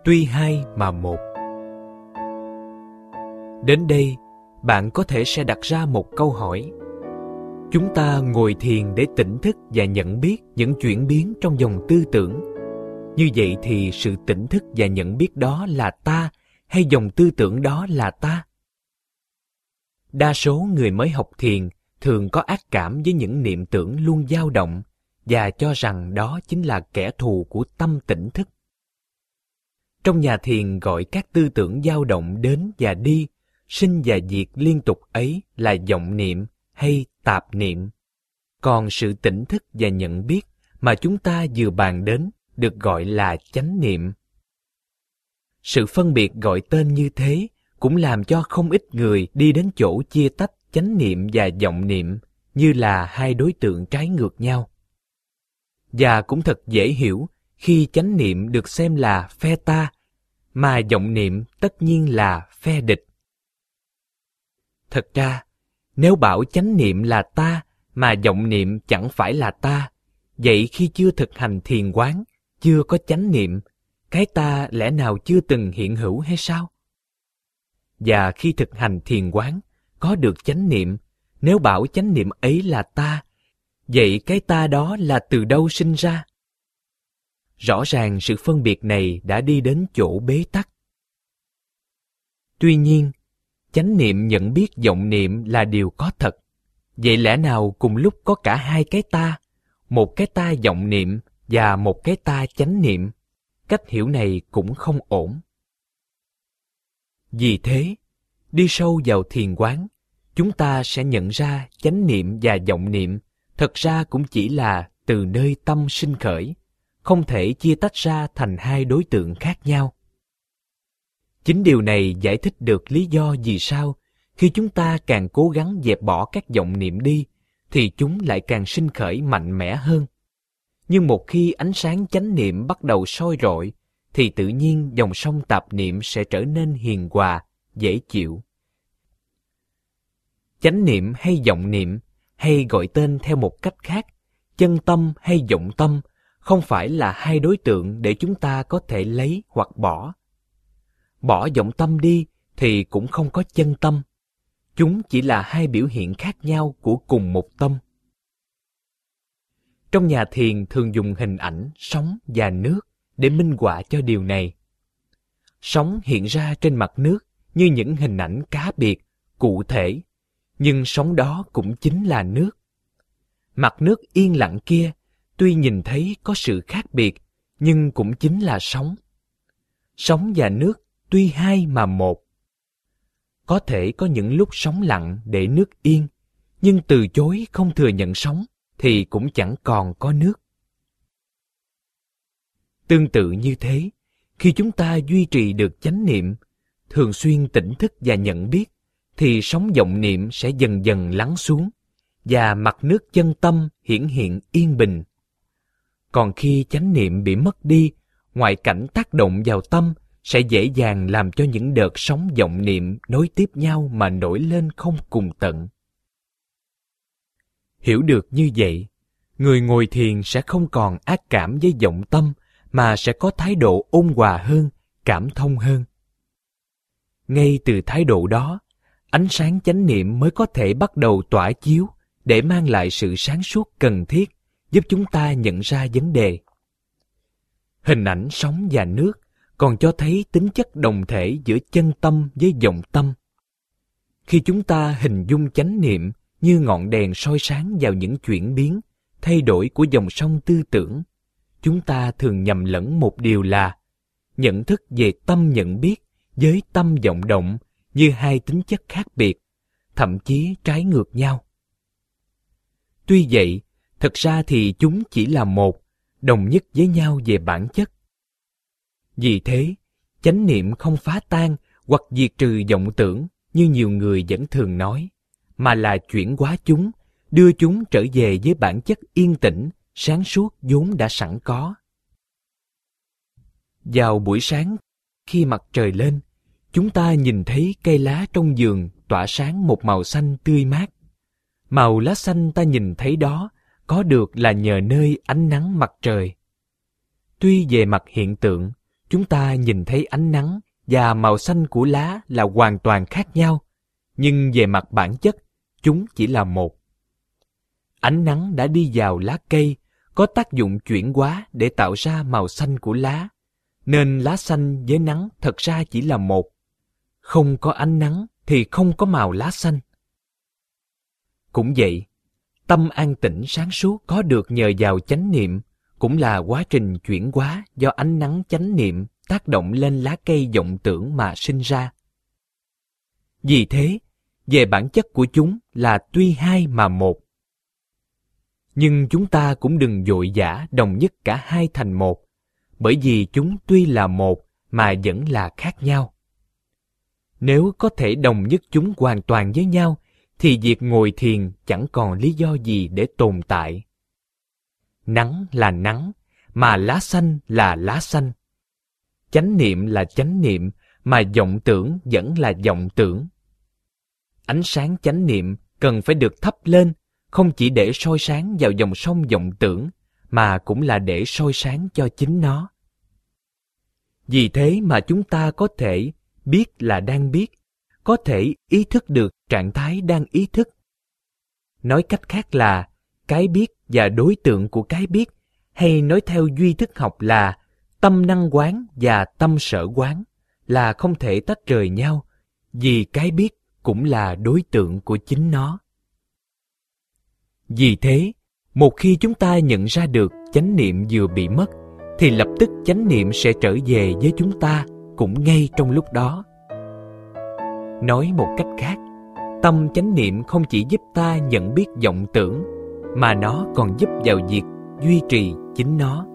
tuy hai mà một. Đến đây, bạn có thể sẽ đặt ra một câu hỏi. Chúng ta ngồi thiền để tỉnh thức và nhận biết những chuyển biến trong dòng tư tưởng. Như vậy thì sự tỉnh thức và nhận biết đó là ta, hay dòng tư tưởng đó là ta? Đa số người mới học thiền thường có ác cảm với những niệm tưởng luôn dao động và cho rằng đó chính là kẻ thù của tâm tỉnh thức. Trong nhà thiền gọi các tư tưởng dao động đến và đi, sinh và diệt liên tục ấy là vọng niệm hay tạp niệm. Còn sự tỉnh thức và nhận biết mà chúng ta vừa bàn đến được gọi là chánh niệm. Sự phân biệt gọi tên như thế cũng làm cho không ít người đi đến chỗ chia tách chánh niệm và vọng niệm như là hai đối tượng trái ngược nhau. Và cũng thật dễ hiểu khi chánh niệm được xem là phe ta, mà vọng niệm tất nhiên là phe địch. Thật ra, nếu bảo chánh niệm là ta mà vọng niệm chẳng phải là ta, vậy khi chưa thực hành thiền quán, chưa có chánh niệm, cái ta lẽ nào chưa từng hiện hữu hay sao? Và khi thực hành thiền quán, có được chánh niệm, nếu bảo chánh niệm ấy là ta, vậy cái ta đó là từ đâu sinh ra? Rõ ràng sự phân biệt này đã đi đến chỗ bế tắc. Tuy nhiên, chánh niệm nhận biết vọng niệm là điều có thật. Vậy lẽ nào cùng lúc có cả hai cái ta, một cái ta vọng niệm và một cái ta chánh niệm? Cách hiểu này cũng không ổn. Vì thế, đi sâu vào thiền quán, chúng ta sẽ nhận ra chánh niệm và vọng niệm thật ra cũng chỉ là từ nơi tâm sinh khởi, không thể chia tách ra thành hai đối tượng khác nhau. Chính điều này giải thích được lý do vì sao khi chúng ta càng cố gắng dẹp bỏ các vọng niệm đi, thì chúng lại càng sinh khởi mạnh mẽ hơn. Nhưng một khi ánh sáng chánh niệm bắt đầu soi rọi, thì tự nhiên dòng sông tạp niệm sẽ trở nên hiền hòa, dễ chịu. Chánh niệm hay vọng niệm, hay gọi tên theo một cách khác, chân tâm hay vọng tâm, không phải là hai đối tượng để chúng ta có thể lấy hoặc bỏ. Bỏ vọng tâm đi thì cũng không có chân tâm. Chúng chỉ là hai biểu hiện khác nhau của cùng một tâm. Trong nhà thiền thường dùng hình ảnh sóng và nước để minh họa cho điều này. Sóng hiện ra trên mặt nước như những hình ảnh cá biệt, cụ thể, nhưng sóng đó cũng chính là nước. Mặt nước yên lặng kia, tuy nhìn thấy có sự khác biệt, nhưng cũng chính là sóng. Sóng và nước tuy hai mà một. Có thể có những lúc sóng lặng để nước yên, nhưng từ chối không thừa nhận sóng thì cũng chẳng còn có nước. Tương tự như thế, khi chúng ta duy trì được chánh niệm, thường xuyên tỉnh thức và nhận biết, thì sóng vọng niệm sẽ dần dần lắng xuống, và mặt nước chân tâm hiển hiện yên bình. Còn khi chánh niệm bị mất đi, ngoại cảnh tác động vào tâm sẽ dễ dàng làm cho những đợt sóng vọng niệm nối tiếp nhau mà nổi lên không cùng tận. Hiểu được như vậy, người ngồi thiền sẽ không còn ác cảm với vọng tâm, mà sẽ có thái độ ôn hòa hơn, cảm thông hơn. Ngay từ thái độ đó, ánh sáng chánh niệm mới có thể bắt đầu tỏa chiếu để mang lại sự sáng suốt cần thiết, giúp chúng ta nhận ra vấn đề. Hình ảnh sóng và nước còn cho thấy tính chất đồng thể giữa chân tâm với vọng tâm. Khi chúng ta hình dung chánh niệm như ngọn đèn soi sáng vào những chuyển biến, thay đổi của dòng sông tư tưởng, chúng ta thường nhầm lẫn một điều là nhận thức về tâm nhận biết với tâm vọng động như hai tính chất khác biệt, thậm chí trái ngược nhau. Tuy vậy, thật ra thì chúng chỉ là một, đồng nhất với nhau về bản chất. Vì thế, chánh niệm không phá tan hoặc diệt trừ vọng tưởng như nhiều người vẫn thường nói, mà là chuyển hóa chúng, đưa chúng trở về với bản chất yên tĩnh, sáng suốt vốn đã sẵn có. Vào buổi sáng, khi mặt trời lên, chúng ta nhìn thấy cây lá trong vườn tỏa sáng một màu xanh tươi mát. Màu lá xanh ta nhìn thấy đó có được là nhờ nơi ánh nắng mặt trời. Tuy về mặt hiện tượng, chúng ta nhìn thấy ánh nắng và màu xanh của lá là hoàn toàn khác nhau, nhưng về mặt bản chất, chúng chỉ là một. Ánh nắng đã đi vào lá cây, có tác dụng chuyển hóa để tạo ra màu xanh của lá, nên lá xanh với nắng thật ra chỉ là một. Không có ánh nắng thì không có màu lá xanh. Cũng vậy, tâm an tĩnh sáng suốt có được nhờ vào chánh niệm cũng là quá trình chuyển hóa do ánh nắng chánh niệm tác động lên lá cây vọng tưởng mà sinh ra. Vì thế, về bản chất của chúng là tuy hai mà một. Nhưng chúng ta cũng đừng vội vã đồng nhất cả hai thành một, bởi vì chúng tuy là một mà vẫn là khác nhau. Nếu có thể đồng nhất chúng hoàn toàn với nhau, thì việc ngồi thiền chẳng còn lý do gì để tồn tại. Nắng là nắng, mà lá xanh là lá xanh. Chánh niệm là chánh niệm, mà vọng tưởng vẫn là vọng tưởng. Ánh sáng chánh niệm cần phải được thắp lên, không chỉ để soi sáng vào dòng sông vọng tưởng, mà cũng là để soi sáng cho chính nó. Vì thế mà chúng ta có thể biết là đang biết, có thể ý thức được trạng thái đang ý thức. Nói cách khác là, cái biết và đối tượng của cái biết, hay nói theo duy thức học là tâm năng quán và tâm sở quán, là không thể tách rời nhau, vì cái biết cũng là đối tượng của chính nó. Vì thế, một khi chúng ta nhận ra được chánh niệm vừa bị mất, thì lập tức chánh niệm sẽ trở về với chúng ta cũng ngay trong lúc đó. Nói một cách khác, tâm chánh niệm không chỉ giúp ta nhận biết vọng tưởng, mà nó còn giúp vào việc duy trì chính nó.